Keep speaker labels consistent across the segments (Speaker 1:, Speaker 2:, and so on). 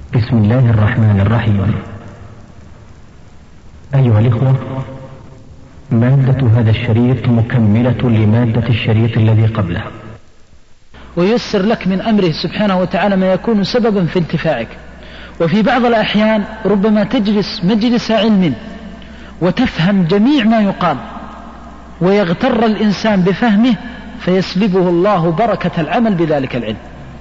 Speaker 1: بسم الله الرحمن الرحيم. أيها الإخوة، مادة هذا الشريط مكملة لمادة الشريط الذي قبله،
Speaker 2: ويسر لك من أمره سبحانه وتعالى ما يكون سببا في انتفاعك. وفي بعض الأحيان ربما تجلس مجلس علم وتفهم جميع ما يقال، ويغتر الإنسان بفهمه فيسلبه الله بركة العمل بذلك العلم.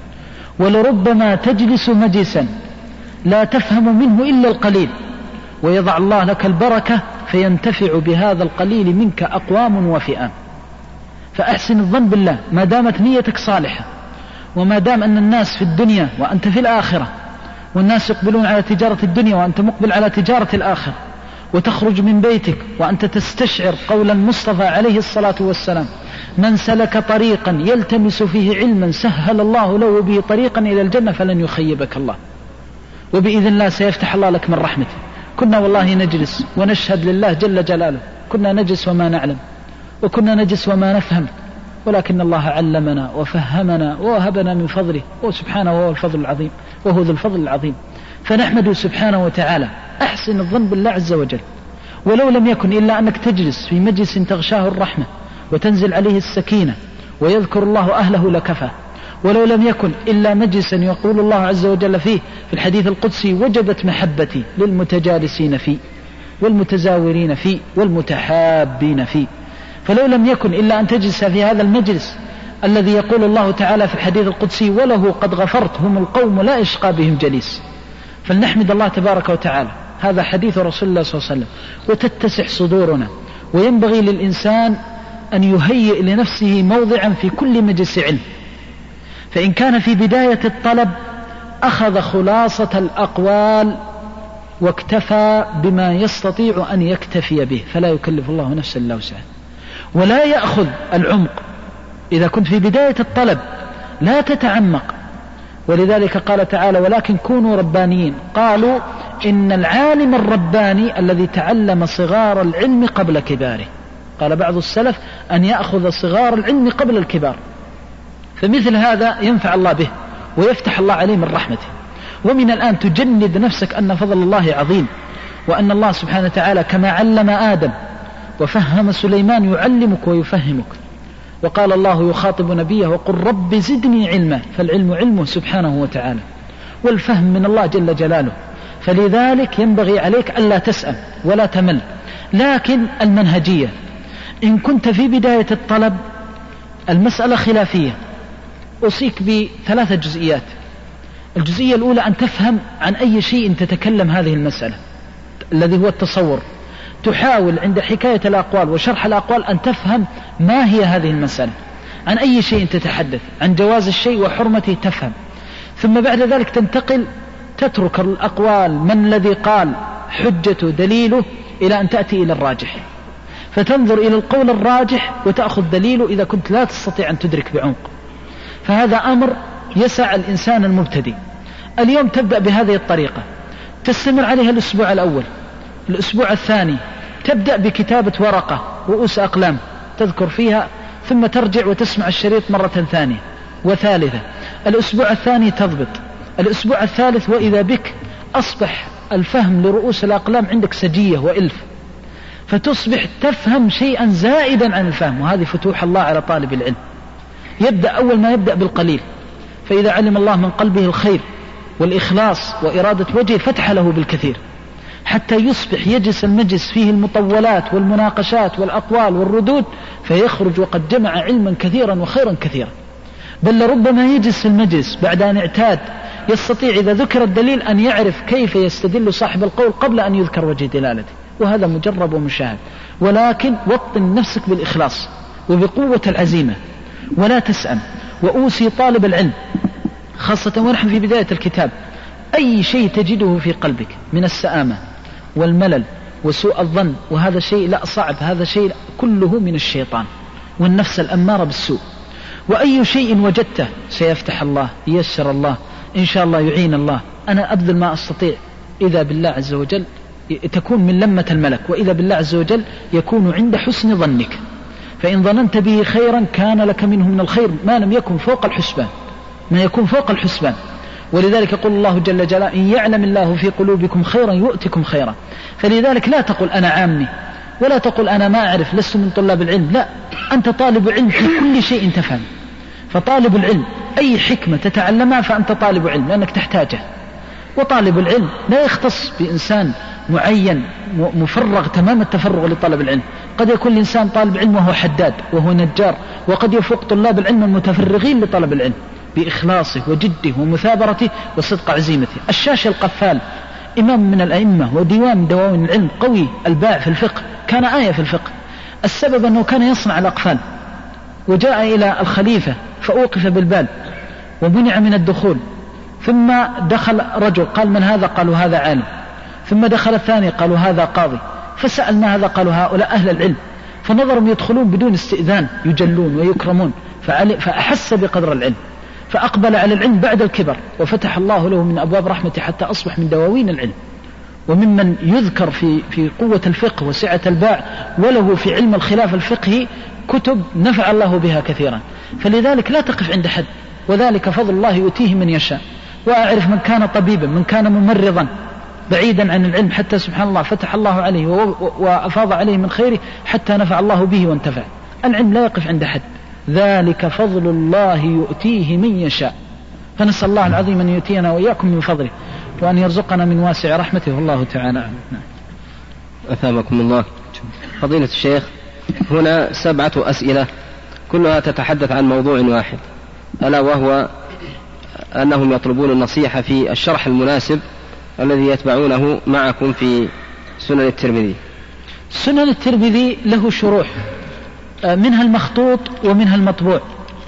Speaker 2: ولربما تجلس مجلسا لا تفهم منه إلا القليل، ويضع الله لك البركة فينتفع بهذا القليل منك أقوام وفئام. فأحسن الظن بالله ما دامت نيتك صالحة، وما دام أن الناس في الدنيا وأنت في الآخرة، والناس يقبلون على تجارة الدنيا وأنت مقبل على تجارة الآخرة، وتخرج من بيتك وأنت تستشعر قول المصطفى عليه الصلاة والسلام: من سلك طريقا يلتمس فيه علما سهل الله له به طريقا إلى الجنة فلن يخيبك الله، وبإذن الله سيفتح الله لك من رحمته. كنا والله نجلس ونشهد لله جل جلاله، كنا نجلس وما نعلم، وكنا نجلس وما نفهم، ولكن الله علمنا وفهمنا ووهبنا من فضله، وسبحانه وهو الفضل العظيم، وهو ذو الفضل العظيم. فنحمده سبحانه وتعالى. أحسن الظن بالله عز وجل. ولو لم يكن إلا أنك تجلس في مجلس تغشاه الرحمة وتنزل عليه السكينة ويذكر الله أهله لكفى. ولو لم يكن إلا مجلسا يقول الله عز وجل فيه في الحديث القدسي: وجبت محبتي للمتجالسين فيه والمتزاورين فيه والمتحابين فيه. فلو لم يكن إلا أن تجلس في هذا المجلس الذي يقول الله تعالى في الحديث القدسي: وله قد غفرت هم القوم لا يشقى بهم جليس. فلنحمد الله تبارك وتعالى. هذا حديث رسول الله صلى الله عليه وسلم، وتتسع صدورنا. وينبغي للإنسان أن يهيئ لنفسه موضعا في كل مجلس علم، فإن كان في بداية الطلب أخذ خلاصة الأقوال واكتفى بما يستطيع أن يكتفي به، فلا يكلف الله نفسا إلا وسعها. ولا يأخذ العمق. إذا كنت في بداية الطلب لا تتعمق. ولذلك قال تعالى: ولكن كونوا ربانيين. قالوا إن العالم الرباني الذي تعلم صغار العلم قبل كباره. قال بعض السلف: أن يأخذ صغار العلم قبل الكبار. فمثل هذا ينفع الله به ويفتح الله عليه من رحمته. ومن الآن تجند نفسك أن فضل الله عظيم، وأن الله سبحانه وتعالى كما علم آدم وفهم سليمان يعلمك ويفهمك. وقال الله يخاطب نبيه: وقل رب زدني علما. فالعلم علمه سبحانه وتعالى، والفهم من الله جل جلاله. فلذلك ينبغي عليك ألا تسأم ولا تمل. لكن المنهجية، إن كنت في بداية الطلب المسألة خلافية، أوصيك ب3 جزئيات. الجزئية الأولى أن تفهم عن أي شيء تتكلم هذه المسألة، الذي هو التصور. تحاول عند حكاية الأقوال وشرح الأقوال أن تفهم ما هي هذه المسألة، عن أي شيء تتحدث، عن جواز الشيء وحرمته تفهم. ثم بعد ذلك تنتقل، تترك الأقوال من الذي قال حجته دليله إلى أن تأتي إلى الراجح، فتنظر إلى القول الراجح وتأخذ دليله إذا كنت لا تستطيع أن تدرك بعمق. فهذا أمر يسع الإنسان المبتدئ. اليوم تبدأ بهذه الطريقة، تستمر عليها الأسبوع الأول. الأسبوع الثاني تبدأ بكتابة ورقة رؤوس أقلام تذكر فيها، ثم ترجع وتسمع الشريط مرة ثانية وثالثة. الأسبوع الثاني تضبط. الأسبوع الثالث وإذا بك أصبح الفهم لرؤوس الأقلام عندك سجية وإلف، فتصبح تفهم شيئا زائدا عن الفهم. وهذه فتوح الله على طالب العلم. يبدأ أول ما يبدأ بالقليل، فإذا علم الله من قلبه الخير والإخلاص وإرادة وجهه فتح له بالكثير، حتى يصبح يجلس المجلس فيه المطولات والمناقشات والأقوال والردود، فيخرج وقد جمع علما كثيرا وخيرا كثيرا. بل لربما يجلس المجلس بعد أن اعتاد يستطيع إذا ذكر الدليل أن يعرف كيف يستدل صاحب القول قبل أن يذكر وجه دلالته، وهذا مجرب ومشاهد. ولكن وطن نفسك بالإخلاص وبقوة العزيمة ولا تسأم. وأوصي طالب العلم خاصة ونحن في بداية الكتاب، أي شيء تجده في قلبك من السآمة والملل وسوء الظن، وهذا شيء لا صعب، هذا شيء كله من الشيطان والنفس الأمارة بالسوء. وأي شيء وجدته سيفتح الله، ييسر الله إن شاء الله، يعين الله. أنا أبذل ما أستطيع، إذا بالله عز وجل تكون من لمة الملك، وإذا بالله عز وجل يكون عند حسن ظنك. فإن ظننت به خيرا كان لك منه من الخير ما لم يكن فوق الحسبان، ما يكون فوق الحسبان. ولذلك يقول الله جل جلاله إن يعلم الله في قلوبكم خيرا يؤتكم خيرا. فلذلك لا تقل أنا عامي، ولا تقل أنا ما أعرف لست من طلاب العلم، لا، أنت طالب علم في كل شيء تفهم. فطالب العلم أي حكمة تتعلمها فأنت طالب علم لأنك تحتاجه. وطالب العلم لا يختص بإنسان معين مفرغ تمام التفرغ لطلب العلم. قد يكون الإنسان طالب علم وهو حداد وهو نجار، وقد يفوق طلاب العلم المتفرغين لطلب العلم بإخلاصه وجده ومثابرته وصدق عزيمته. الشاشي القفال إمام من الأئمة وديوان دواوين العلم قوي الباع في الفقه، كان آية في الفقه. السبب أنه كان يصنع الأقفال، وجاء إلى الخليفة فأوقف بالباب ومنع من الدخول، ثم دخل رجل قال من هذا؟ قالوا هذا عالم. ثم دخل الثاني قالوا هذا قاضي. فسأل ما هذا؟ قالوا هؤلاء أهل العلم. فنظرهم يدخلون بدون استئذان يجلون ويكرمون، فأحس بقدر العلم، فأقبل على العلم بعد الكبر، وفتح الله له من أبواب رحمته حتى أصبح من دواوين العلم، وممن يذكر في قوة الفقه وسعة الباع، وله في علم الخلاف الفقهي كتب نفع الله بها كثيرا. فلذلك لا تقف عند حد، وذلك فضل الله يؤتيه من يشاء. وأعرف من كان طبيبا، من كان ممرضا بعيدا عن العلم، حتى سبحان الله فتح الله عليه وأفاض عليه من خيره حتى نفع الله به وانتفع. العلم لا يقف عند حد، ذلك فضل الله يؤتيه من يشاء. فنسأل الله العظيم أن يؤتينا وإياكم من فضله، وأن يرزقنا من واسع رحمته، والله تعالى.
Speaker 3: أثابكم الله. فضيلة الشيخ، هنا 7 أسئلة كلها تتحدث عن موضوع واحد، ألا وهو أنهم يطلبون النصيحة في الشرح المناسب الذي يتبعونه معكم في سنن الترمذي.
Speaker 2: سنن الترمذي له شروح، منها المخطوط ومنها المطبوع.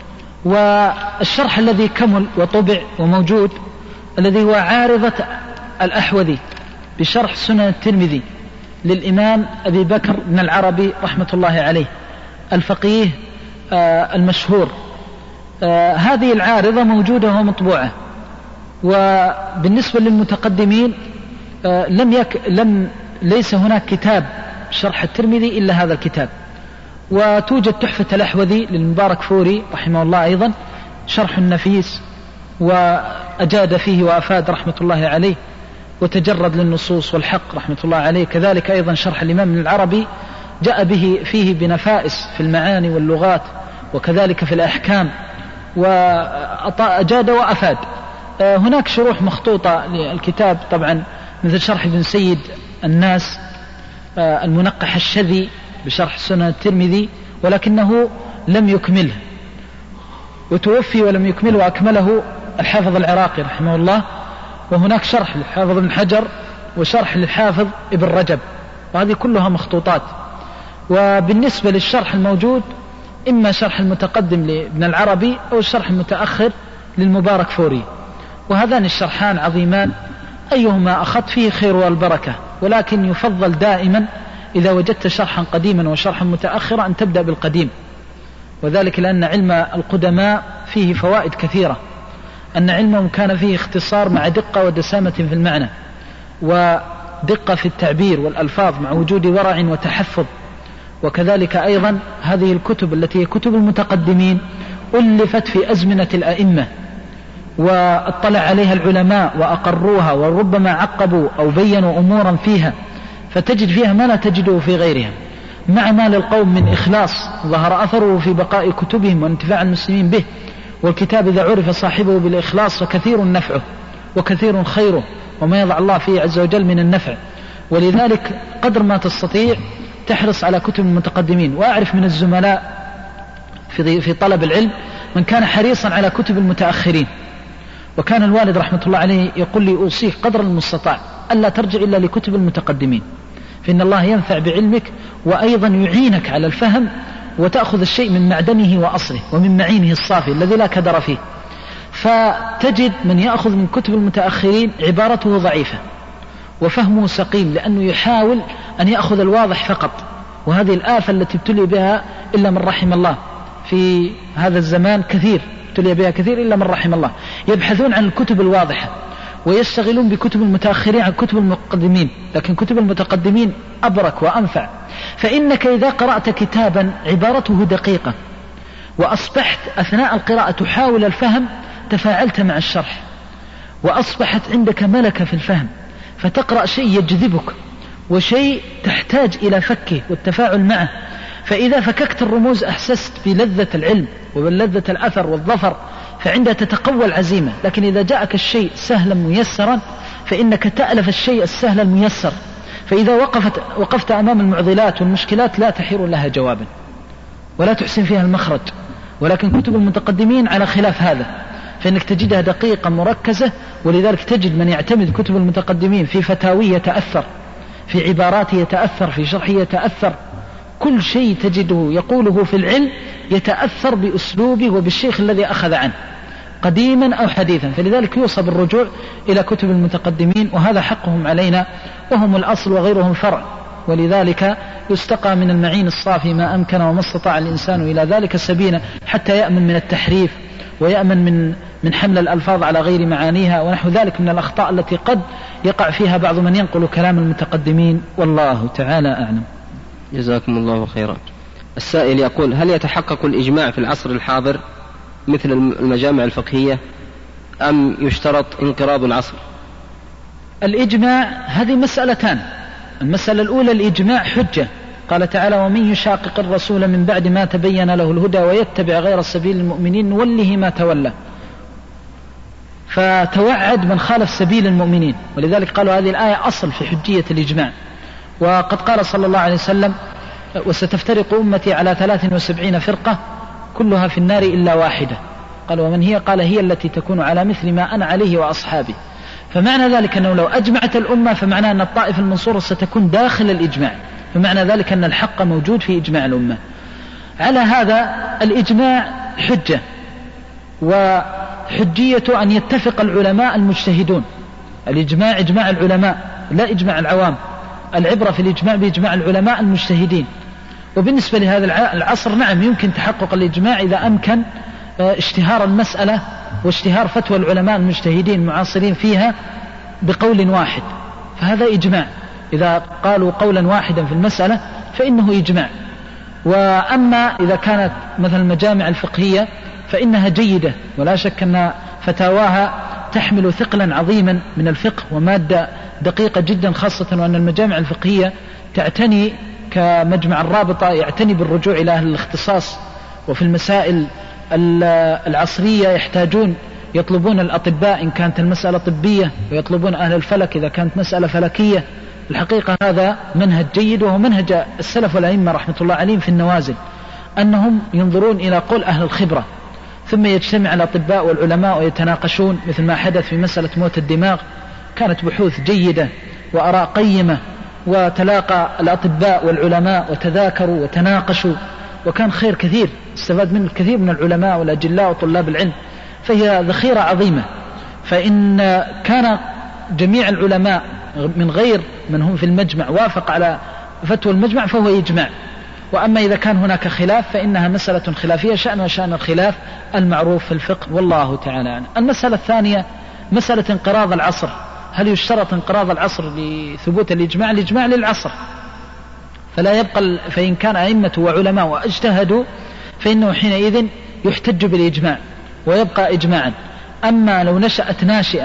Speaker 2: والشرح الذي كمل وطبع وموجود الذي هو عارضة الأحوذي بشرح سنن الترمذي للإمام أبي بكر بن العربي رحمة الله عليه الفقيه المشهور. هذه العارضة موجودة ومطبوعة. وبالنسبة للمتقدمين ليس هناك كتاب شرح الترمذي إلا هذا الكتاب. وتوجد تحفة الأحوذي للمبارك فوري رحمه الله أيضا، شرح نفيس وأجاد فيه وأفاد رحمة الله عليه، وتجرد للنصوص والحق رحمة الله عليه. كذلك أيضا شرح الإمام ابن العربي جاء فيه بنفائس في المعاني واللغات، وكذلك في الأحكام، وأجاد وأفاد. هناك شروح مخطوطة للكتاب طبعا، مثل شرح ابن سيد الناس المنقح الشذي بشرح سنن الترمذي، ولكنه لم يكمله، وتوفي ولم يكمله، وأكمله الحافظ العراقي رحمه الله. وهناك شرح للحافظ ابن حجر وشرح للحافظ ابن رجب، وهذه كلها مخطوطات. وبالنسبة للشرح الموجود إما شرح المتقدم لابن العربي أو الشرح المتأخر للمبارك فوري، وهذان الشرحان عظيمان، أيهما أخذت فيه خير والبركة. ولكن يفضل دائما إذا وجدت شرحا قديما وشرحا متأخرا أن تبدأ بالقديم، وذلك لأن علم القدماء فيه فوائد كثيرة، أن علمهم كان فيه اختصار مع دقة ودسامة في المعنى، ودقة في التعبير والألفاظ مع وجود ورع وتحفظ. وكذلك أيضا هذه الكتب التي هي كتب المتقدمين ألفت في أزمنة الأئمة، واطلع عليها العلماء وأقروها، وربما عقبوا أو بينوا أمورا فيها، فتجد فيها ما لا تجده في غيرها، مع ما للقوم من إخلاص ظهر أثره في بقاء كتبهم وانتفاع المسلمين به. والكتاب إذا عرف صاحبه بالإخلاص فكثير نفعه وكثير خيره، وما يضع الله فيه عز وجل من النفع. ولذلك قدر ما تستطيع تحرص على كتب المتقدمين. وأعرف من الزملاء في طلب العلم من كان حريصا على كتب المتأخرين، وكان الوالد رحمة الله عليه يقول لي أوصيك قدر المستطاع ألا ترجع إلا لكتب المتقدمين، فإن الله ينفع بعلمك وأيضا يعينك على الفهم، وتأخذ الشيء من معدنه وأصله ومن معينه الصافي الذي لا كدر فيه. فتجد من يأخذ من كتب المتأخرين عبارته ضعيفة وفهمه سقيم، لأنه يحاول أن يأخذ الواضح فقط، وهذه الآفة التي ابتلي بها إلا من رحم الله في هذا الزمان، كثير ابتلي بها كثير إلا من رحم الله. يبحثون عن الكتب الواضحة ويشتغلون بكتب المتأخرين عن كتب المقدمين، لكن كتب المتقدمين أبرك وأنفع. فإنك إذا قرأت كتابا عبارته دقيقة وأصبحت أثناء القراءة تحاول الفهم، تفاعلت مع الشرح وأصبحت عندك ملكة في الفهم، فتقرأ شيء يجذبك وشيء تحتاج إلى فكه والتفاعل معه، فإذا فككت الرموز أحسست بلذة العلم وبلذة الأثر والظفر، فعندها تتقوى العزيمة. لكن إذا جاءك الشيء سهلا ميسرا فإنك تألف الشيء السهل الميسر، فإذا وقفت أمام المعضلات والمشكلات لا تحير لها جوابا ولا تحسن فيها المخرج. ولكن كتب المتقدمين على خلاف هذا، فإنك تجدها دقيقة مركزة، ولذلك تجد من يعتمد كتب المتقدمين في فتاويه يتأثر، في عباراته يتأثر، في شرحه يتأثر، كل شيء تجده يقوله في العلم يتأثر بأسلوبه وبالشيخ الذي أخذ عنه قديما أو حديثا. فلذلك يوصى بالرجوع إلى كتب المتقدمين، وهذا حقهم علينا، وهم الأصل وغيرهم فرع. ولذلك يستقى من المعين الصافي ما أمكن، وما استطاع الإنسان إلى ذلك سبيلا، حتى يأمن من التحريف ويأمن من حمل الألفاظ على غير معانيها ونحو ذلك من الأخطاء التي قد يقع فيها بعض من ينقل كلام المتقدمين، والله تعالى أعلم.
Speaker 3: جزاكم الله خيرا. السائل يقول: هل يتحقق الإجماع في العصر الحاضر مثل المجامع الفقهية أم يشترط انقراض العصر؟
Speaker 2: الإجماع هذه مسألتان. المسألة الأولى الإجماع حجة، قال تعالى: ومن يشاقق الرسول من بعد ما تبين له الهدى ويتبع غير سبيل المؤمنين نوله ما تولى، فتوعد من خالف سبيل المؤمنين. ولذلك قالوا هذه الآية أصل في حجية الإجماع. وقد قال صلى الله عليه وسلم: وستفترق أمتي على 73 فرقة كلها في النار إلا واحدة. قال: ومن هي؟ قال: هي التي تكون على مثل ما أنا عليه وأصحابي. فمعنى ذلك أنه لو أجمعت الأمة فمعنى أن الطائفة المنصورة ستكون داخل الإجماع، فمعنى ذلك أن الحق موجود في إجماع الأمة. على هذا الإجماع حجة، وحجية أن يتفق العلماء المجتهدون. الإجماع إجماع العلماء لا إجماع العوام، العبرة في الإجماع بإجماع العلماء المجتهدين. وبالنسبة لهذا العصر نعم يمكن تحقق الإجماع إذا أمكن اشتهار المسألة واشتهار فتوى العلماء المجتهدين المعاصرين فيها بقول واحد، فهذا إجماع. إذا قالوا قولا واحدا في المسألة فإنه إجماع. وأما إذا كانت مثل المجامع الفقهية فإنها جيدة، ولا شك أن فتاواها تحمل ثقلا عظيما من الفقه ومادة دقيقة جدا، خاصة وأن المجامع الفقهية تعتني كمجمع الرابطة يعتني بالرجوع إلى أهل الاختصاص، وفي المسائل العصرية يطلبون الأطباء إن كانت المسألة طبية، ويطلبون أهل الفلك إذا كانت مسألة فلكية. الحقيقة هذا منهج جيد، وهو منهج السلف والأئمة رحمة الله عليهم في النوازل، أنهم ينظرون إلى قول أهل الخبرة، ثم يجتمع الأطباء والعلماء ويتناقشون، مثل ما حدث في مسألة موت الدماغ. كانت بحوث جيدة وآراء قيمة، وتلاقى الأطباء والعلماء وتذاكروا وتناقشوا، وكان خير كثير استفاد منه الكثير من العلماء والأجلاء وطلاب العلم، فهي ذخيرة عظيمة. فإن كان جميع العلماء من غير من هم في المجمع وافق على فتوى المجمع فهو يجمع. وأما إذا كان هناك خلاف فإنها مسألة خلافية، شأن وشأن الخلاف المعروف في الفقه، والله تعالى عنه. المسألة الثانية مسألة انقراض العصر. هل يشترط انقراض العصر لثبوت الإجماع؟ الإجماع للعصر، فلا يبقى. فإن كان أئمة وعلماء واجتهدوا فإنه حينئذ يحتج بالإجماع ويبقى إجماعا. أما لو نشأت ناشئة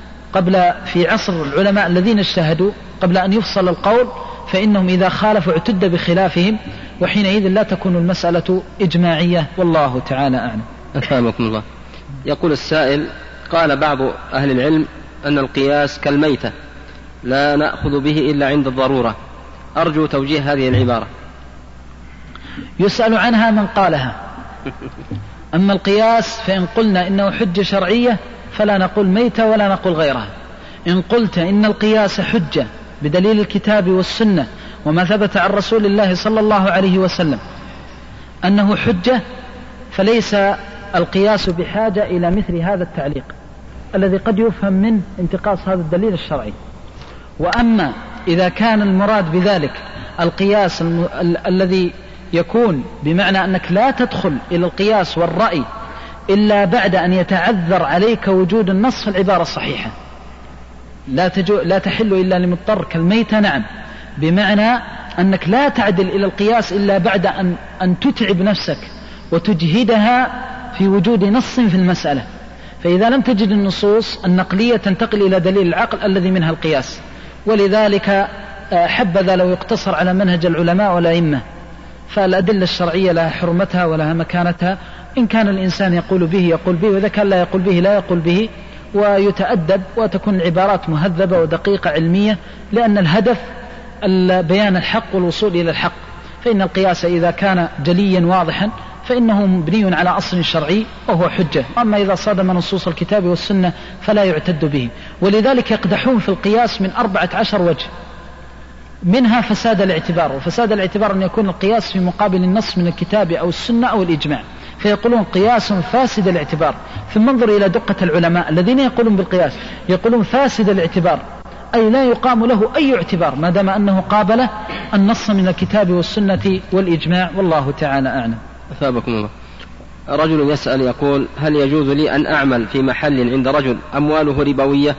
Speaker 2: في عصر العلماء الذين اجتهدوا قبل أن يفصل القول، فإنهم إذا خالفوا اعتد بخلافهم، وحينئذ لا تكون المسألة إجماعية، والله تعالى أعلم.
Speaker 3: أفهمكم الله. يقول السائل: قال بعض أهل العلم أن القياس كالميتة لا نأخذ به إلا عند الضرورة، أرجو توجيه هذه العبارة.
Speaker 2: يسأل عنها من قالها. أما القياس فإن قلنا إنه حجة شرعية فلا نقول ميتة ولا نقول غيرها. إن قلت إن القياس حجة بدليل الكتاب والسنة وما ثبت عن رسول الله صلى الله عليه وسلم أنه حجة، فليس القياس بحاجة إلى مثل هذا التعليق الذي قد يفهم منه انتقاص هذا الدليل الشرعي. وأما إذا كان المراد بذلك القياس الذي يكون بمعنى أنك لا تدخل إلى القياس والرأي إلا بعد أن يتعذر عليك وجود النص، العبارة الصحيحة لا تحل إلا لمضطر كالميتة، نعم، بمعنى أنك لا تعدل إلى القياس إلا بعد أن تتعب نفسك وتجهدها في وجود نص في المسألة. فإذا لم تجد النصوص النقلية تنتقل إلى دليل العقل الذي منها القياس. ولذلك حبذا لو يقتصر على منهج العلماء والأئمة، فالأدلة الشرعية لها حرمتها ولها مكانتها، إن كان الإنسان يقول به يقول به، وإذا كان لا يقول به لا يقول به، ويتأدب وتكون العبارات مهذبة ودقيقة علمية، لأن الهدف بيان الحق والوصول إلى الحق. فإن القياس إذا كان جليا واضحا فإنه مبني على أصل شرعي وهو حجة، أما إذا صادم نصوص الكتاب والسنة فلا يعتد به. ولذلك يقدحون في القياس من 14 وجه، منها فساد الاعتبار، وفساد الاعتبار أن يكون القياس في مقابل النص من الكتاب أو السنة أو الإجماع، فيقولون قياس فاسد الاعتبار. ثم انظر إلى دقة العلماء الذين يقولون بالقياس، يقولون فاسد الاعتبار أي لا يقام له أي اعتبار ما دام أنه قابل النص من الكتاب والسنة والإجماع، والله تعالى أعلم.
Speaker 3: أثابكم الله. رجل يسأل يقول: هل يجوز لي أن أعمل في محل عند رجل أمواله ربوية؟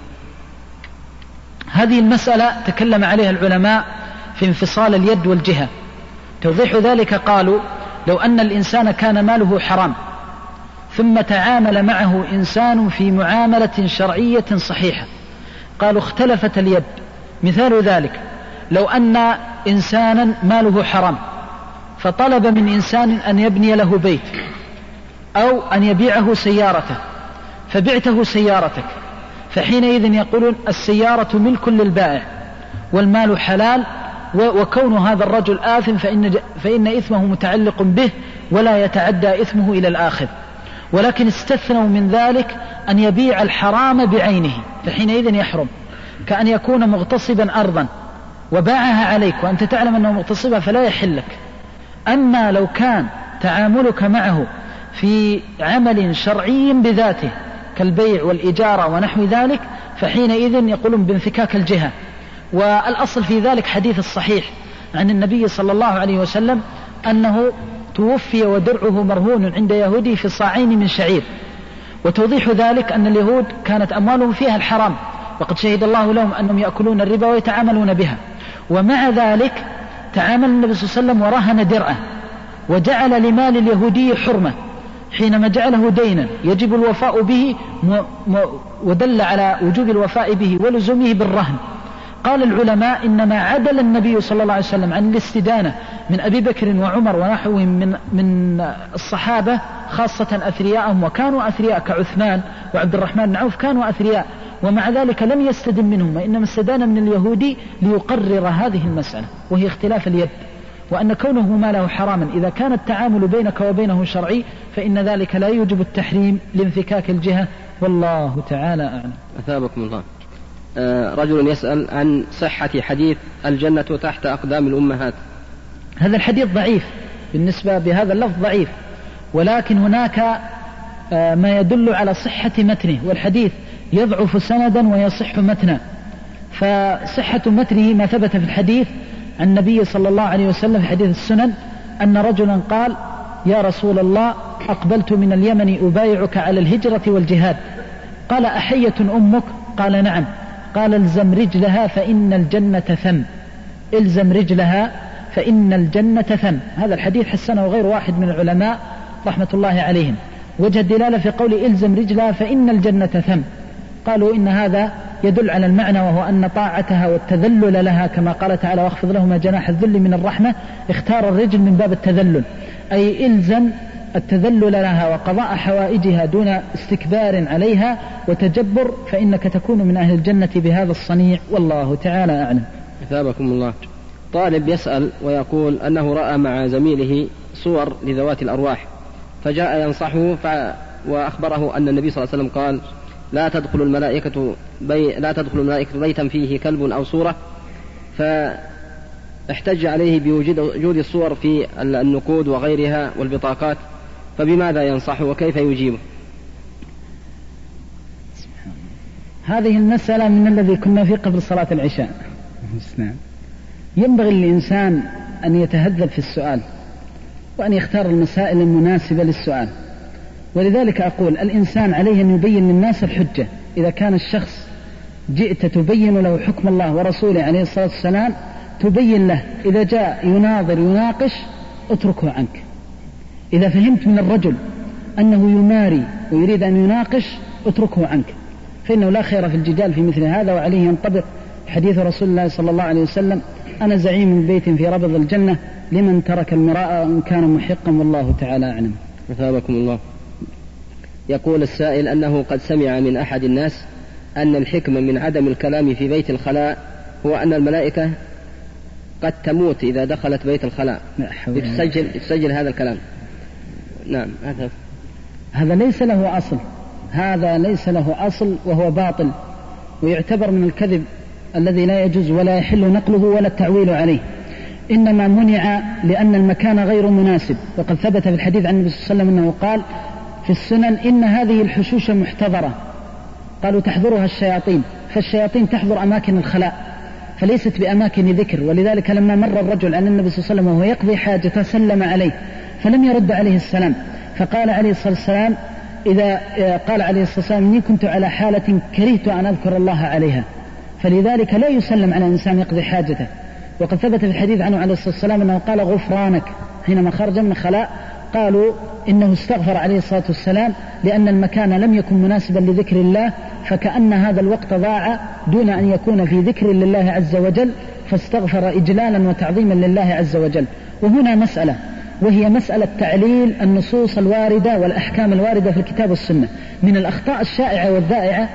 Speaker 2: هذه المسألة تكلم عليها العلماء في انفصال اليد والجهة. توضيح ذلك قالوا: لو أن الإنسان كان ماله حرام ثم تعامل معه إنسان في معاملة شرعية صحيحة، قالوا اختلفت اليد. مثال ذلك: لو أن إنسانا ماله حرام فطلب من إنسان أن يبني له بيت أو أن يبيعه سيارته، فبعته سيارتك، فحينئذ يقولون السيارة ملك للبائع والمال حلال، وكون هذا الرجل آثم فإن إثمه متعلق به ولا يتعدى إثمه إلى الآخر. ولكن استثنوا من ذلك أن يبيع الحرام بعينه، فحينئذ يحرم، كأن يكون مغتصبا أرضا وباعها عليك وأنت تعلم أنه مغتصبها فلا يحل لك. أما لو كان تعاملك معه في عمل شرعي بذاته كالبيع والإجارة ونحو ذلك فحينئذ يقولون بانفكاك الجهة. والأصل في ذلك حديث الصحيح عن النبي صلى الله عليه وسلم أنه توفي ودرعه مرهون عند يهودي في صاعين من شعير. وتوضيح ذلك أن اليهود كانت أموالهم فيها الحرام، وقد شهد الله لهم أنهم يأكلون الربا ويتعاملون بها، ومع ذلك تعامل النبي صلى الله عليه وسلم ورهن درعه وجعل لمال اليهودي حرمة حينما جعله دينا يجب الوفاء به، ودل على وجوب الوفاء به ولزومه بالرهن. قال العلماء: إنما عدل النبي صلى الله عليه وسلم عن الاستدانة من أبي بكر وعمر ونحوهم من الصحابة خاصة أثرياءهم، وكانوا أثرياء كعثمان وعبد الرحمن بن عوف كانوا أثرياء، ومع ذلك لم يستدن منهم، وإنما استدان من اليهودي ليقرر هذه المسألة وهي اختلاف اليد، وأن كونه ماله حراما إذا كان التعامل بينك وبينه شرعي فإن ذلك لا يوجب التحريم لانفكاك الجهة، والله تعالى أعلم.
Speaker 3: أثابكم الله. رجل يسأل عن صحة حديث الجنة تحت أقدام الأمهات.
Speaker 2: هذا الحديث ضعيف بالنسبة بهذا اللفظ ضعيف، ولكن هناك ما يدل على صحة متنه، والحديث يضعف سندا ويصح متنا. فصحة متنه ما ثبت في الحديث عن النبي صلى الله عليه وسلم في حديث السنن أن رجلا قال: يا رسول الله أقبلت من اليمن أبايعك على الهجرة والجهاد. قال: أحية أمك؟ قال: نعم. قال: الزم رجلها فإن الجنة ثم. الزم رجلها فإن الجنة ثم. هذا الحديث حسنه غير واحد من العلماء رحمة الله عليهم. وجه الدلالة في قول الزم رجلها فإن الجنة ثم، قالوا إن هذا يدل على المعنى، وهو أن طاعتها والتذلل لها كما قال تعالى: واخفض لهما جناح الذل من الرحمة. اختار الرجل من باب التذلل، أي إلزم التذلل لها وقضاء حوائجها دون استكبار عليها وتجبر، فإنك تكون من أهل الجنة بهذا الصنيع، والله تعالى أعلم.
Speaker 3: أثابكم الله. طالب يسأل ويقول أنه رأى مع زميله صور لذوات الأرواح، فجاء ينصحه وأخبره أن النبي صلى الله عليه وسلم قال: لا تدخل الملائكة بيتا فيه كلب أو صورة، فاحتج عليه بوجود الصور في النقود وغيرها والبطاقات، فبماذا ينصحه وكيف يجيبه؟
Speaker 2: هذه المسألة من الذي كنا فيه قبل صلاة العشاء. ينبغي للإنسان أن يتهذب في السؤال وأن يختار المسائل المناسبة للسؤال، ولذلك أقول الإنسان عليه أن يبين للناس الحجة. إذا كان الشخص جئت تبين له حكم الله ورسوله عليه الصلاة والسلام تبين له، إذا جاء يناظر يناقش اتركه عنك. إذا فهمت من الرجل أنه يماري ويريد أن يناقش اتركه عنك، فإنه لا خير في الجدال في مثل هذا، وعليه ينطبق حديث رسول الله صلى الله عليه وسلم: أنا زعيم بيت في ربض الجنة لمن ترك المراء إن كان محقا، والله تعالى أعلم.
Speaker 3: أثابكم الله. يقول السائل أنه قد سمع من أحد الناس أن الحكمة من عدم الكلام في بيت الخلاء هو أن الملائكة قد تموت إذا دخلت بيت الخلاء. يتسجل هذا الكلام. نعم.
Speaker 2: هذا ليس له أصل، هذا ليس له أصل وهو باطل، ويعتبر من الكذب الذي لا يجوز ولا يحل نقله ولا التعويل عليه. إنما منع لأن المكان غير مناسب، وقد ثبت في الحديث عن النبي صلى الله عليه وسلم أنه قال في السنن: إن هذه الحشوش محتضرة، قالوا تحضرها الشياطين، فالشياطين تحضر أماكن الخلاء فليست بأماكن ذكر. ولذلك لما مر الرجل عن النبي صلى الله عليه وسلم وهو يقضي حاجته سلم عليه فلم يرد عليه السلام، فقال عليه الصلاة والسلام: قال عليه الصلاة والسلام: إني كنت على حالة كرهت أن أذكر الله عليها. فلذلك لا يسلم على إنسان يقضي حاجته. وقد ثبت في الحديث عنه عليه الصلاة والسلام أنه قال: غفرانك، حينما خرج من الخلاء. قالوا إنه استغفر عليه الصلاة والسلام لأن المكان لم يكن مناسبا لذكر الله، فكأن هذا الوقت ضاع دون أن يكون في ذكر لله عز وجل، فاستغفر إجلالا وتعظيما لله عز وجل. وهنا مسألة، وهي مسألة تعليل النصوص الواردة والأحكام الواردة في الكتاب والسنة. من الأخطاء الشائعة والذائعة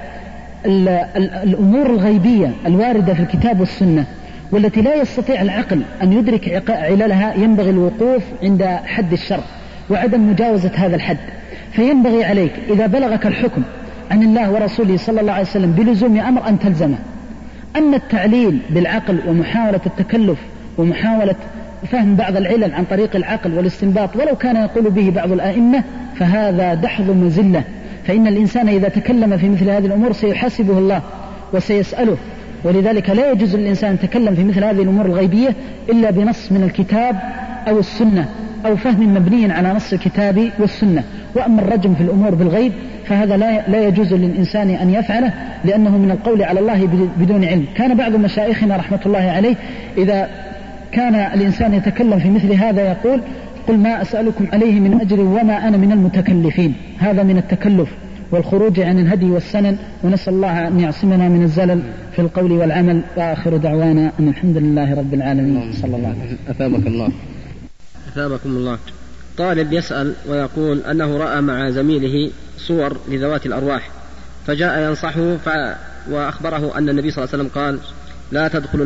Speaker 2: الأمور الغيبية الواردة في الكتاب والسنة، والتي لا يستطيع العقل أن يدرك عللها، ينبغي الوقوف عند حد الشرع وعدم مجاوزة هذا الحد. فينبغي عليك إذا بلغك الحكم عن الله ورسوله صلى الله عليه وسلم بلزوم أمر أن تلزمه. أما التعليل بالعقل ومحاولة التكلف ومحاولة فهم بعض العلل عن طريق العقل والاستنباط ولو كان يقول به بعض الآئمة، فهذا دحض مزلة. فإن الإنسان إذا تكلم في مثل هذه الأمور سيحاسبه الله وسيسأله، ولذلك لا يجوز للإنسان أن يتكلم في مثل هذه الأمور الغيبية إلا بنص من الكتاب أو السنة أو فهم مبني على نص الكتاب والسنة. وأما الرجم في الأمور بالغيب فهذا لا يجوز للإنسان أن يفعله، لأنه من القول على الله بدون علم. كان بعض مشايخنا رحمة الله عليه إذا كان الإنسان يتكلم في مثل هذا يقول: قل ما أسألكم عليه من أجر وما أنا من المتكلفين. هذا من التكلف والخروج عن الهدي والسنن، ونسأل الله أن يعصمنا من الزلل في القول والعمل. وآخر دعوانا أن الحمد لله رب العالمين. صلى الله عليه وسلم.
Speaker 3: أثابك الله. أثابكم الله. طالب يسأل ويقول أنه رأى مع زميله صور لذوات الأرواح، فجاء ينصحه وأخبره أن النبي صلى الله عليه وسلم قال: لا تدخل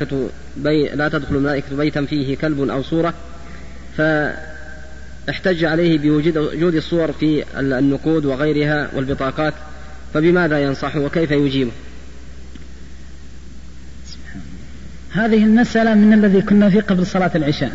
Speaker 3: الملائكة بيتا فيه كلب أو صورة، فاحتج عليه بوجود الصور في النقود وغيرها والبطاقات، فبماذا ينصحه وكيف يجيبه؟
Speaker 2: هذه المسألة من الذي كنا فيه قبل صلاة العشاء.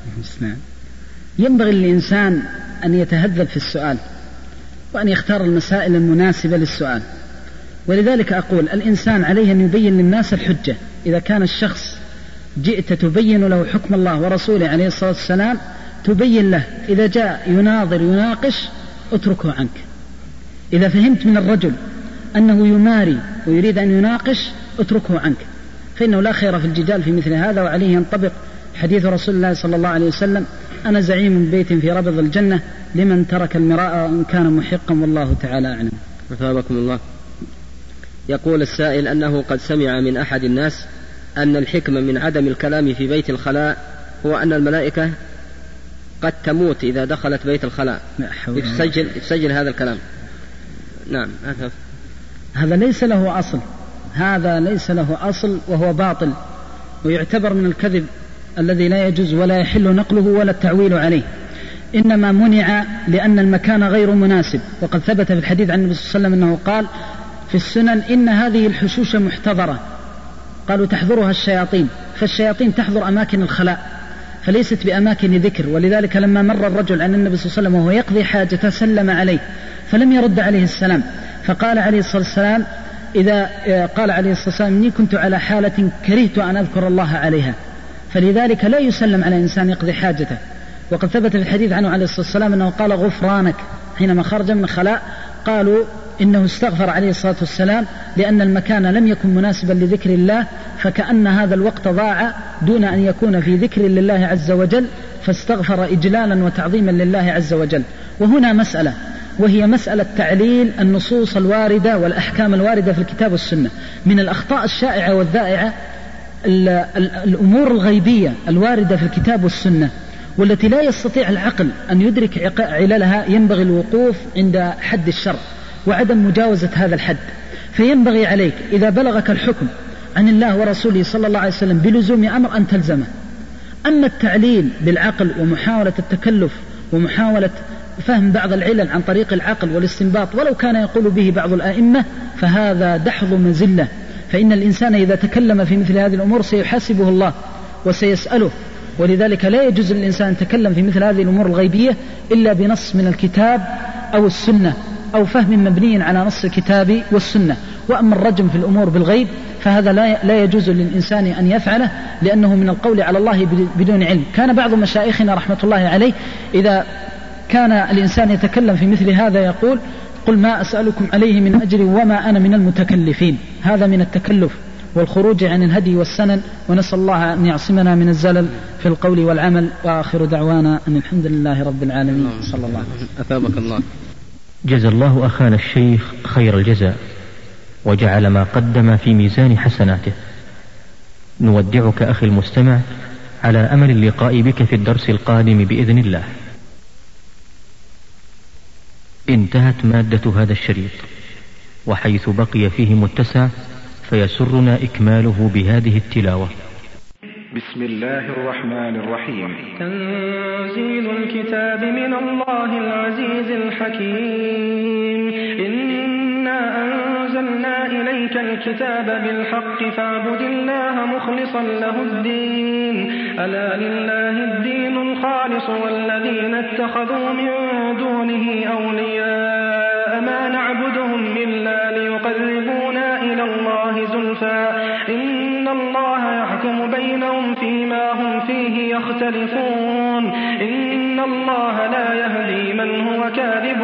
Speaker 2: ينبغي للإنسان أن يتهذب في السؤال وأن يختار المسائل المناسبة للسؤال. ولذلك أقول الإنسان عليه أن يبين للناس الحجة. إذا كان الشخص جئت تبين له حكم الله ورسوله عليه الصلاة والسلام تبين له. إذا جاء يناظر يناقش اتركه عنك. إذا فهمت من الرجل أنه يماري ويريد أن يناقش اتركه عنك، فإنه لا خير في الجدال في مثل هذا، وعليه ينطبق حديث رسول الله صلى الله عليه وسلم: أنا زعيم بيت في ربض الجنة لمن ترك المراء إن كان محقا، والله تعالى أعلم.
Speaker 3: أثابكم الله. يقول السائل أنه قد سمع من أحد الناس أن الحكمة من عدم الكلام في بيت الخلاء هو أن الملائكة قد تموت إذا دخلت بيت الخلاء. يتسجل هذا الكلام. نعم.
Speaker 2: هذا ليس له أصل، هذا ليس له أصل وهو باطل، ويعتبر من الكذب الذي لا يجوز ولا يحل نقله ولا التعويل عليه. إنما منع لأن المكان غير مناسب. وقد ثبت في الحديث عن النبي صلى الله عليه وسلم أنه قال في السنن: إن هذه الحشوش محتضرة، قالوا تحضرها الشياطين، فالشياطين تحضر أماكن الخلاء فليست بأماكن ذكر. ولذلك لما مر الرجل عن النبي صلى الله عليه وسلم وهو يقضي حاجته سلم عليه فلم يرد عليه السلام، فقال عليه الصلاة والسلام: قال عليه الصلاة والسلام: إني كنت على حالة كرهت أن أذكر الله عليها. فلذلك لا يسلم على إنسان يقضي حاجته. وقد ثبت في الحديث عنه عليه الصلاة والسلام أنه قال: غفرانك، حينما خرج من الخلاء. قالوا إنه استغفر عليه الصلاة والسلام لأن المكان لم يكن مناسبا لذكر الله، فكأن هذا الوقت ضاع دون أن يكون في ذكر لله عز وجل، فاستغفر إجلالا وتعظيما لله عز وجل. وهنا مسألة، وهي مسألة تعليل النصوص الواردة والأحكام الواردة في الكتاب والسنة. من الأخطاء الشائعة والذائعة الأمور الغيبية الواردة في الكتاب والسنة والتي لا يستطيع العقل أن يدرك عللها، ينبغي الوقوف عند حد الشرع وعدم مجاوزة هذا الحد. فينبغي عليك إذا بلغك الحكم عن الله ورسوله صلى الله عليه وسلم بلزوم أمر أن تلزمه. أما التعليل بالعقل ومحاولة التكلف ومحاولة فهم بعض العلل عن طريق العقل والاستنباط ولو كان يقول به بعض الآئمة فهذا دحض مزلة، فإن الإنسان إذا تكلم في مثل هذه الأمور سيحاسبه الله وسيسأله، ولذلك لا يجوز للإنسان أن يتكلم في مثل هذه الأمور الغيبية إلا بنص من الكتاب أو السنة أو فهم مبني على نص الكتاب والسنة. وأما الرجم في الأمور بالغيب فهذا لا يجوز للإنسان أن يفعله لأنه من القول على الله بدون علم. كان بعض مشايخنا رحمة الله عليه إذا كان الإنسان يتكلم في مثل هذا يقول: قل ما أسألكم عليه من أجر وما أنا من المتكلفين. هذا من التكلف والخروج عن الهدي والسنن، ونسأل الله أن يعصمنا من الزلل في القول والعمل. وآخر دعوانا أن الحمد لله رب العالمين صلى الله عليه وسلم.
Speaker 3: أثابك الله.
Speaker 1: جزا الله أخانا الشيخ خير الجزاء وجعل ما قدم في ميزان حسناته. نودعك أخي المستمع على أمل اللقاء بك في الدرس القادم بإذن الله. انتهت مادة هذا الشريط، وحيث بقي فيه متسع فيسرنا إكماله بهذه التلاوة.
Speaker 4: بسم الله الرحمن الرحيم. تنزيل الكتاب من الله العزيز الحكيم. إنا أنزلنا إليك الكتاب بالحق فاعبد الله مخلصا له الدين. ألا لله الدين الخالص والذين اتخذوا من دونه أولياء ما نعبدهم إلا ليقربونا إلى الله زلفى إن الله يحكم بينهم فيما هم فيه يختلفون. إن الله لا يهدي من هو كاذب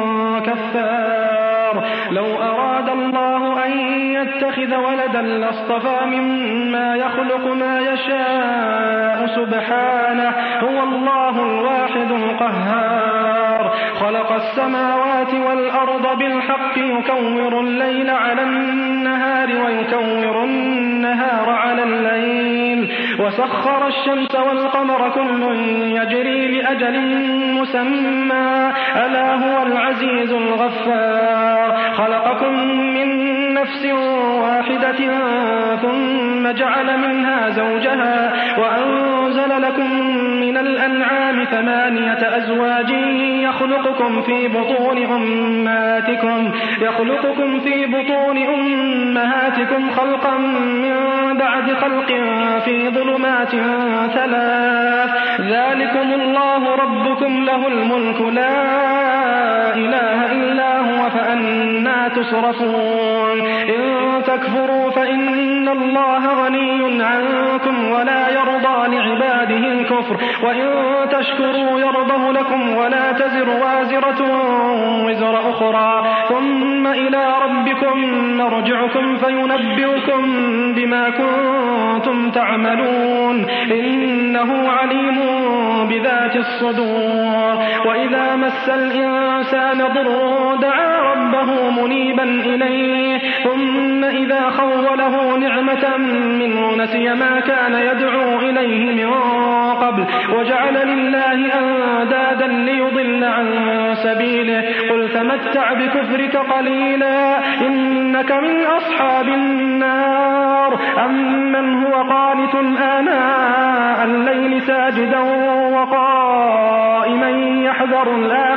Speaker 4: كفار. لو أراد الله أن يتخذ ولدا لاصطفى مما يخلق ما يشاء سبحانه هو الله الواحد القهار. خلق السماوات والأرض بالحق يكور الليل على النهار ويكور النهار على الليل وسخر الشمس والقمر كل يجري لأجل مسمى ألا هو العزيز الغفار. خلقكم من نفس واحدة ثم جعل منها زوجها وأنزل لكم من الأنعام 8 أزواج يخلقكم في بطون أمهاتكم خلقا من بعد خلق في ظلمات 3. ذلكم الله ربكم له الملك لا إله إلا هو فأنا تصرفون. إن تكفروا فإن الله غني عنكم ولا يرضى لعباده الكفر وإن تشكروا يرضه لكم ولا تزر وازرة وزر أخرى ثم إلى ربكم مرجعكم فينبئكم بما كنتم تعملون. إنه عليم بذات الصدور. وإذا مس الإنسان ضر دعا ربه منيبا إليه ثم إذا خوله نعمة منه نسي ما كان يدعو إليه من قبل وجعل لله أندادا ليضل عن سبيله. قل تمتع بكفرك قليلا إنك من أصحاب النار. أمن هو قانت آناء الليل ساجدا وقائما يحذر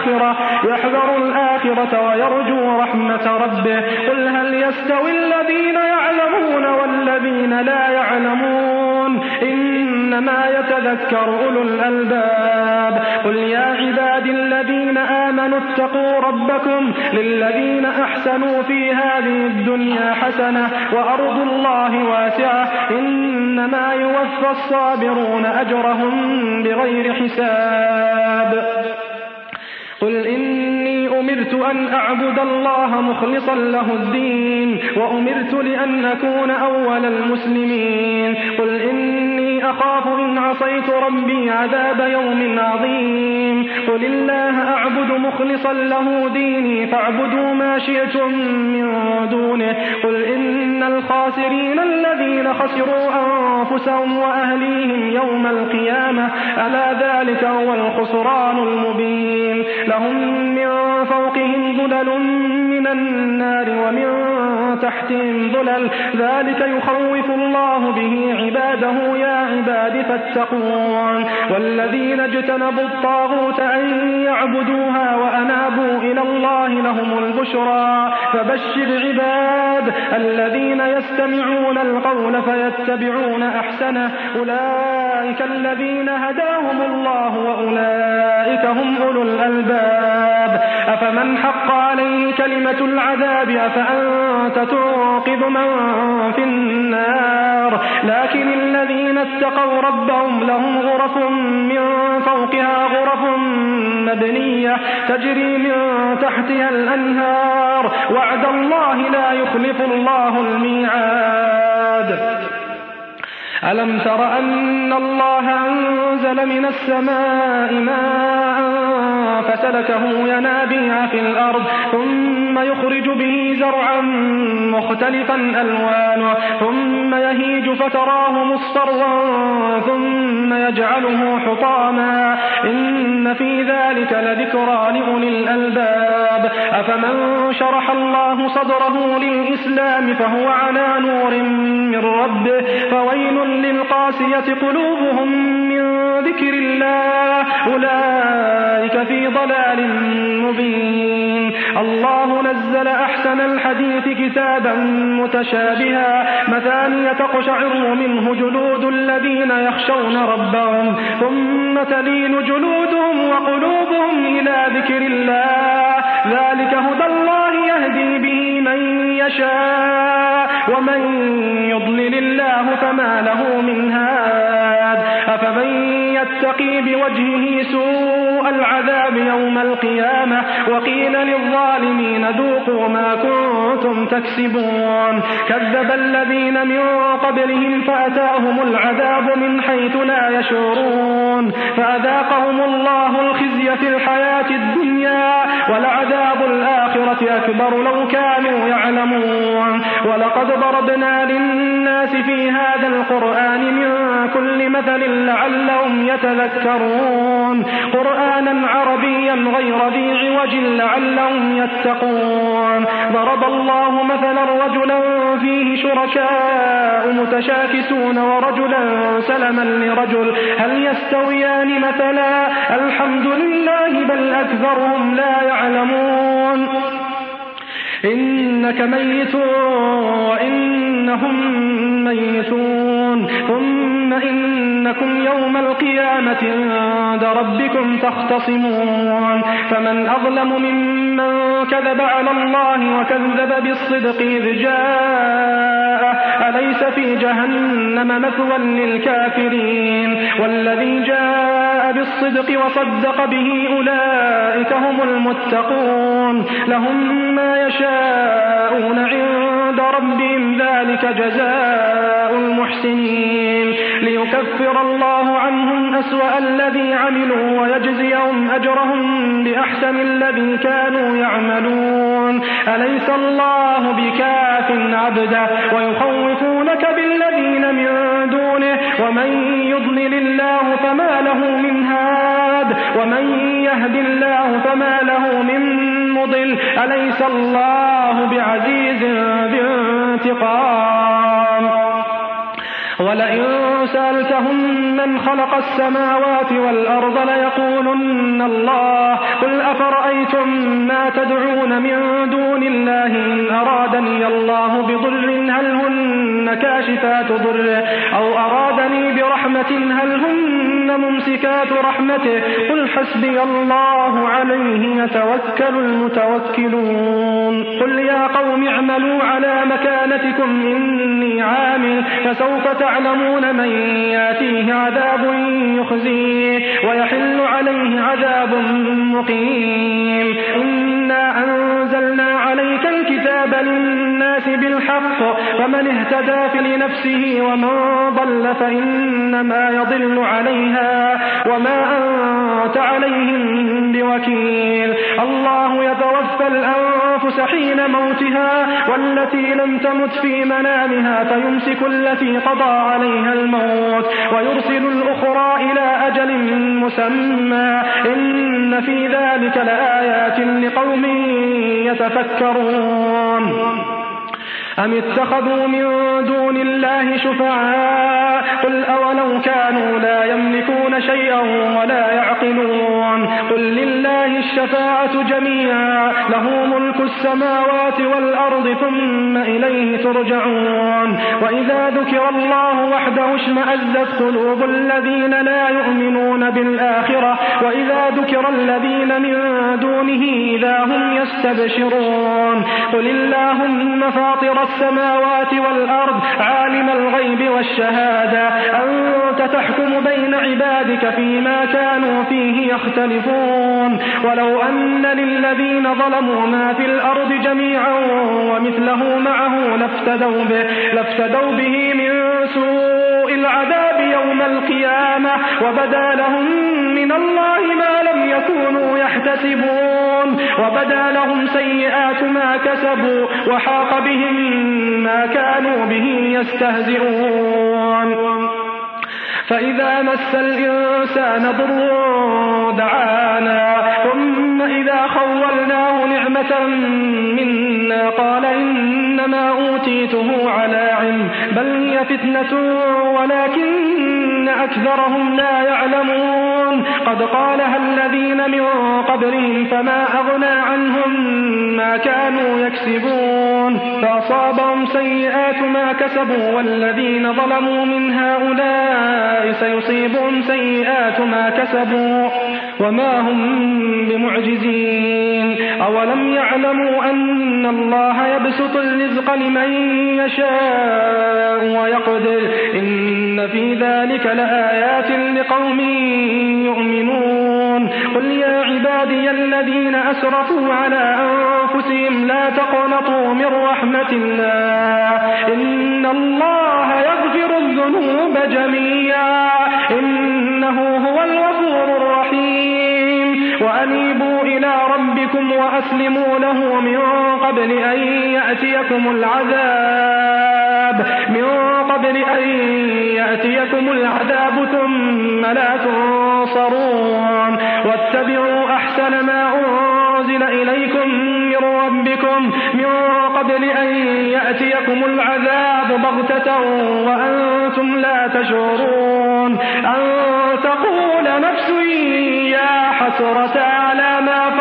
Speaker 4: الآخرة ويرجو رحمة ربه. قل هل يستوي الذين يعلمون والذين لا يعلمون إنما يتذكر أولو الألباب. قل يا عبادي الذين آمنوا اتقوا ربكم للذين أحسنوا في هذه الدنيا حسنة وأرض الله واسعة إنما يوفى الصابرون أجرهم بغير حساب. قل إني أمرت أن أعبد الله مخلصا له الدين وأمرت لأن أكون أول المسلمين. قل إني إني أخاف إن عصيت ربي عذاب يوم عظيم قل الله أعبد مخلصا له ديني فاعبدوا ما شئتم من دونه قل إن الخاسرين الذين خسروا أنفسهم وأهليهم يوم القيامة ألا ذلك هو الخسران المبين لهم من فوقهم ظلل من النار ومن تحتهم ظلل ذلك يخوف الله به عباده يا عباد فاتقون والذين اجتنبوا الطاغوت أن يعبدوها وأنابوا إلى الله لهم البشرى فبشر عباد الذين يستمعون القول فيتبعون أحسنه أولئك الذين هداهم الله وأولئك هم أولو الألباب أفمن حق عليه كلمة العذاب أفأنت تنقذ من في النار لكن الذين اتقوا ربهم لهم غرف من فوقها غرف مبنية تجري من تحتها الأنهار وعد الله لا يخلف الله الميعاد ألم تر أن الله أنزل من السماء ماء فسلكه ينابيع في الأرض ثم يخرج به زرعا مختلفا ألوانه ثم يهيج فتراه مصفرا ثم يجعله حطاما إن في ذلك لذكرى لأولي الألباب أفمن شرح الله صدره للإسلام فهو على نور من ربه فويل للقاسية قلوبهم من ذكر الله أولئك في ضلال مبين الله نزل أحسن الحديث كتابا متشابها مثانية تقشعر منه جلود الذين يخشون ربهم ثم تلين جلودهم وقلوبهم إلى ذكر الله ذلك هدى الله يهدي به من يشاء ومن يضلل الله فما له من هاد أفمن يتقي بوجهه سوء العذاب يوم القيامة وقيل للظالمين ذوقوا ما كنتم تكسبون كذب الذين من قبلهم فأتاهم العذاب من حيث لا يشعرون فأذاقهم الله الخزي في الحياة الدنيا ولعذاب الآخرة أكبر لو كانوا يعلمون ولقد ضربنا للناس في هذا القرآن من كل مثل لعلهم يتذكرون قرآنا عربيا غير ذي عوج لعلهم يتقون ضرب الله مثلا رجلا فيه شركاء متشاكسون ورجلا سلما لرجل هل يستويان مثلا الحمد لله بل أكثرهم لا يعلمون إنك ميت وإنهم ميتون ثم إنكم يوم القيامة عند ربكم تختصمون فمن أظلم ممن كذب على الله وكذب بالصدق إذ جاء أليس في جهنم مثوى للكافرين والذي جاء بالصدق وصدق به أولئك هم المتقون لهم ما يشاءون عند ربهم ذلك جزاء المحسنين ليكفر الله عنهم أسوأ الذي عملوا ويجزيهم أجرهم بأحسن الذي كانوا يعملون أليس الله بكاف عبده ويخوفونك بالذين من دونه ومن يضلل الله فما له من هاد ومن يهد الله فما له من مضل أليس الله بعزيز ذي انتقام ولئن سألتهم من خلق السماوات والأرض ليقولن الله قل أفرأيتم ما تدعون من دون الله إن أرادني الله بضر هل هن كاشفات ضره أو أرادني برحمة هل هن ممسكات رحمته قل حسبي الله عليه يتوكل المتوكلون قل يا قوم اعملوا على مكانتكم إني عامل فسوف تعلمون من ياتيه عذاب يخزيه ويحل عليه عذاب مقيم إنا أنزلنا عليك الكتاب الكتاب للناس بالحق فمن اهتدى فلنفسه ومن ضل فإنما يضل عليها وما أنت عليهم بوكيل. الله يتوفى الأنفس حين موتها والتي لم تمت في منامها فيمسك التي قضى عليها الموت ويرسل الأخرى إلى أجل مسمى إن في ذلك لآيات لقوم يتفكرون. أم اتخذوا من دون الله شفعاء قل أولو كانوا لا يملكون شيئا ولا يعقلون قل لله الشفاعة جميعا له ملك السماوات والأرض ثم إليه ترجعون. وإذا ذكر الله وحده اشمأزت قلوب الذين لا يؤمنون بالآخرة وإذا ذكر الذين من دونه إذا هم يستبشرون. قل اللهم فاطر السماوات والأرض عالم الغيب والشهادة أنت تحكم بين عبادك فيما كانوا فيه يختلفون. ولو أن للذين ظلموا ما في الأرض جميعا ومثله معه لافتدوا به من سوء العذاب يوم القيامة وبدا لهم من الله ما لم يكونوا يحتسبون وبدا لهم سيئات ما كسبوا وحاق بهم ما كانوا به يستهزئون. فإذا مس الإنسان ضر دعانا ثم إذا خولناه نعمة منا قال إنما أوتيته على علم بل هي فتنة ولكن أكثرهم لا يعلمون. قد قالها الذين من قبلهم فما أغنى عنهم ما كانوا يكسبون فأصابهم سيئات ما كسبوا والذين ظلموا من هؤلاء سيصيبهم سيئات ما كسبوا وما هم بمعجزين. أولم يعلموا أن الله يبسط الرزق لمن يشاء ويقدر إن في ذلك لآيات لقوم يؤمنون. قل يا عبادي الذين أسرفوا على أنفسهم لا تقنطوا من رحمة الله إن الله يغفر الذنوب جميعا إنه هو الغفور الرحيم. وأنيبوا إلى ربكم وأسلموا له من قبل أن يأتيكم العذاب ثم لا تنصرون. واتبعوا أحسن ما أنزل إليكم من ربكم من قبل أن يأتيكم العذاب بغتة وأنتم لا تشعرون أن تقول نفس يا حسرة على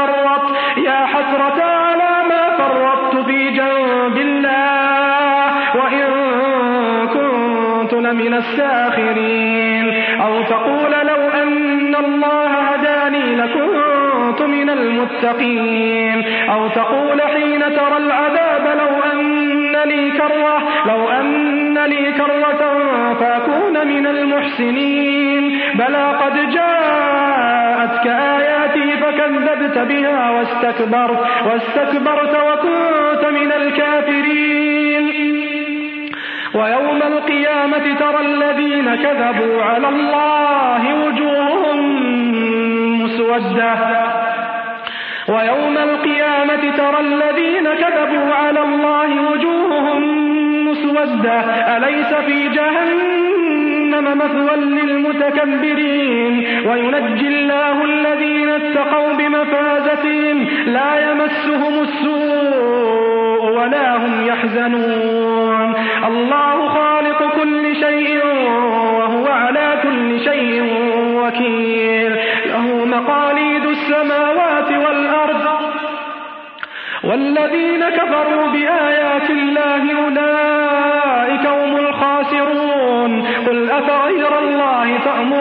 Speaker 4: ما فرطت في جنب الله وإن كنت لمن الساخرين. أو تقول لو أن الله هداني لكنت من المتقين. أو تقول حين ترى العذاب لو أن لي كرة فأكون من المحسنين. بلى قد جاءتك آياتي فكذبت بها واستكبرت وكنت من الكافرين. ويوم القيامة ترى الذين كذبوا على الله وجوههم مسودة أليس في جهنم مثوى للمتكبرين. وينجي الله الذين اتقوا بمفازتهم لا يمسهم السوء ولا هم يحزنون. الله خالق كل شيء وهو على كل شيء وكيل. له مقاليد السماوات والأرض والذين كفروا بآيات الله أولئك هم الخاسرون. قل أفغير الله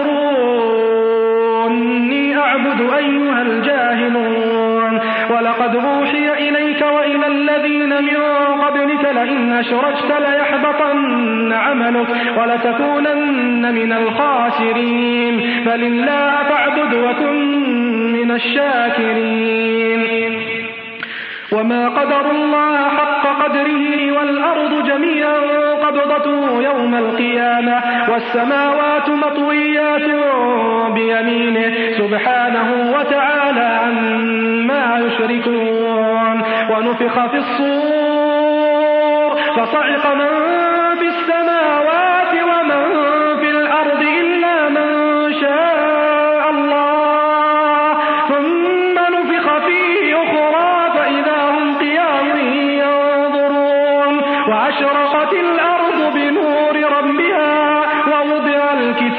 Speaker 4: تأمروني أعبد أيها الجاهلون. ولقد أوحي إليك وإلى الذين من قبلك لئن أشركت ليحبطن عملك ولتكونن من الخاسرين. فلله فاعبد وكن من الشاكرين. وما قدر الله حق قدره والأرض جميعا قبضته يوم القيامة والسماوات مطويات بيمينه سبحانه وتعالى عما يشركون. ونفخ في الصور فصعق من في السماوات ومن في الأرض إلا من شاء الله ثم نفخ فيه أخرى فإذا هم قيام ينظرون. وأشرقت الأرض بنور ربها ووضع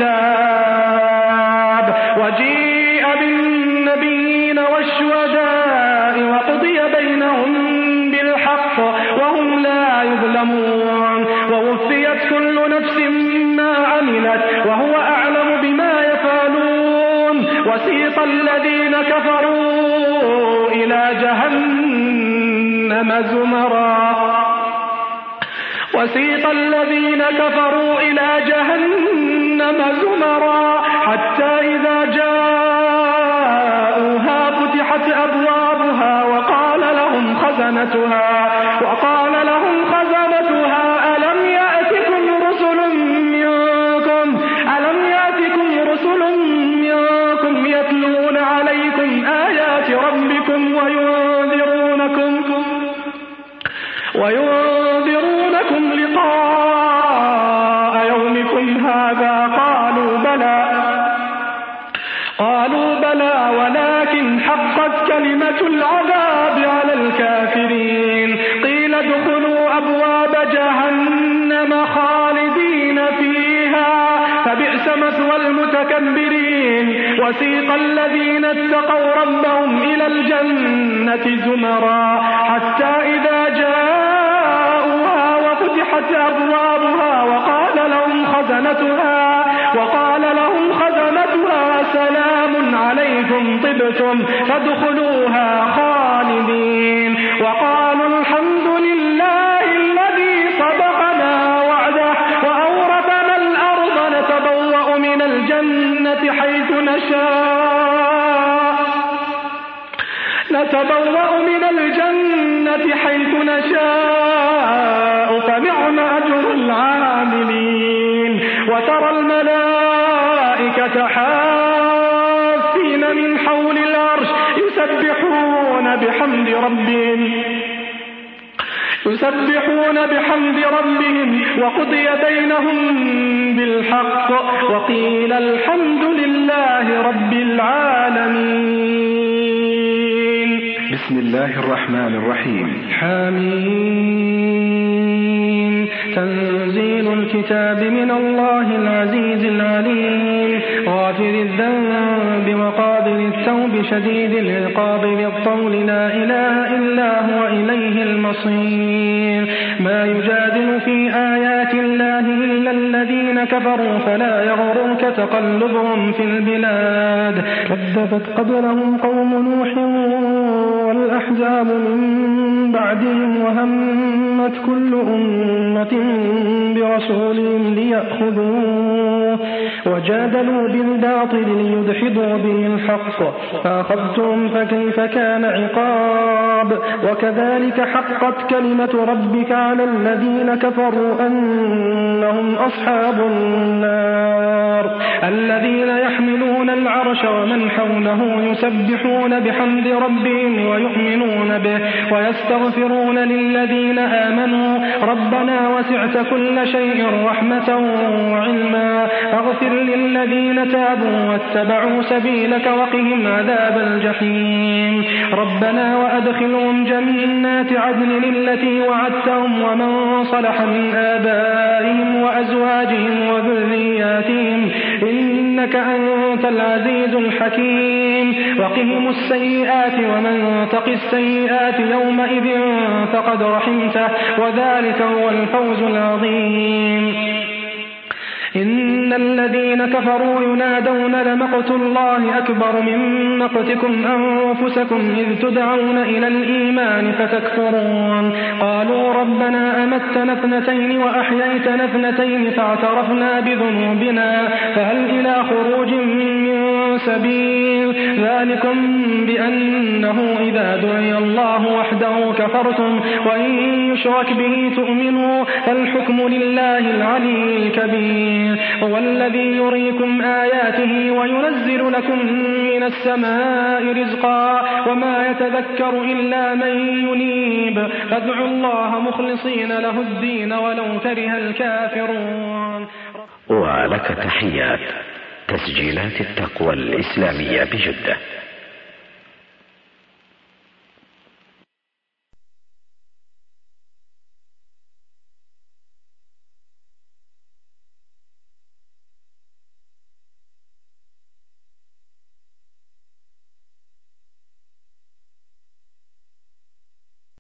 Speaker 4: الكتاب وجيء بالنبيين والشهداء وقضي بينهم بالحق وهم لا يظلمون. ووفيت كل نفس ما عملت وهو أعلم بما يفعلون. وسيق الذين كفروا إلى جهنم زمرا حتى إذا جاءوها فتحت أبوابها وقال لهم خزنتها ألم يأتكم رسل منكم يتلون عليكم آيات ربكم وينذرونكم لقاء يومكم هذا؟ قالوا بلى ولكن حقت كلمة العذاب على الكافرين. قيل ادخلوا أبواب جهنم خالدين فيها فبئس مثوى المتكبرين. وسيق الذين اتقوا ربهم إلى الجنة زمرا حتى إذا جاءوها وفتحت أبوابها وقال لهم خزنتها سلام عليكم طبتم فادخلوها خالدين. وقالوا الحمد لله الذي صدقنا وعده وأورثنا الأرض نتبوأ من الجنة حيث نشاء فنعم أجر العاملين. وترى الملائكة حافين من حول العرش يسبحون بحمد ربهم وقضي بينهم بالحق وقيل الحمد لله رب العالمين.
Speaker 5: بسم الله الرحمن الرحيم.
Speaker 4: حميم. تنزيل الكتاب من الله العزيز العليم غافر الذنب وقابل التوب شديد العقاب ذي الطول لا إله إلا هو إليه المصير. ما يجادل في آيات الله إلا الذين كفروا فلا يغررك تقلبهم في البلاد. كذبت قبلهم قوم نوح والأحزاب من بعدهم وهمت كل أمة برسولهم ليأخذوه وجادلوا بالباطل ليدحضوا به الحق فأخذتهم فكيف كان عقاب. وكذلك حقت كلمة ربك على الذين كفروا أنهم أصحاب النار. الذين يحملون العرش ومن حوله يسبحون بحمد ربهم ويؤمنون به ويستغفرون للذين آمنوا ربنا وسعت كل شيء رحمة وعلما فاغفر للذين تابوا واتبعوا سبيلك وقهم عذاب الجحيم. ربنا وأدخلهم جنات عدن التي وعدتهم ومن صلح من آبائهم وأزواجهم وذرياتهم إنك أنت العزيز الحكيم. وقهم السيئات ومن تق السيئات يومئذ فقد رحمته وذلك هو الفوز العظيم. إن الذين كفروا ينادون لمقت الله أكبر من مقتكم أنفسكم إذ تدعون إلى الإيمان فتكفرون قالوا ربنا أمتنا اثنتين وأحييتنا اثنتين فاعترفنا بذنوبنا فهل إلى خروج من سبيل ذلكم بأنه إذا دعي الله وحده كفرتم وإن يشرك به تؤمنوا فالحكم لله العلي الكبير هو الذي يريكم آياته وينزل لكم من السماء رزقا وما يتذكر إلا من ينيب فادعوا الله مخلصين له الدين ولو كره الكافرون.
Speaker 6: ولك تحيات تسجيلات التقوى الإسلامية بجدة.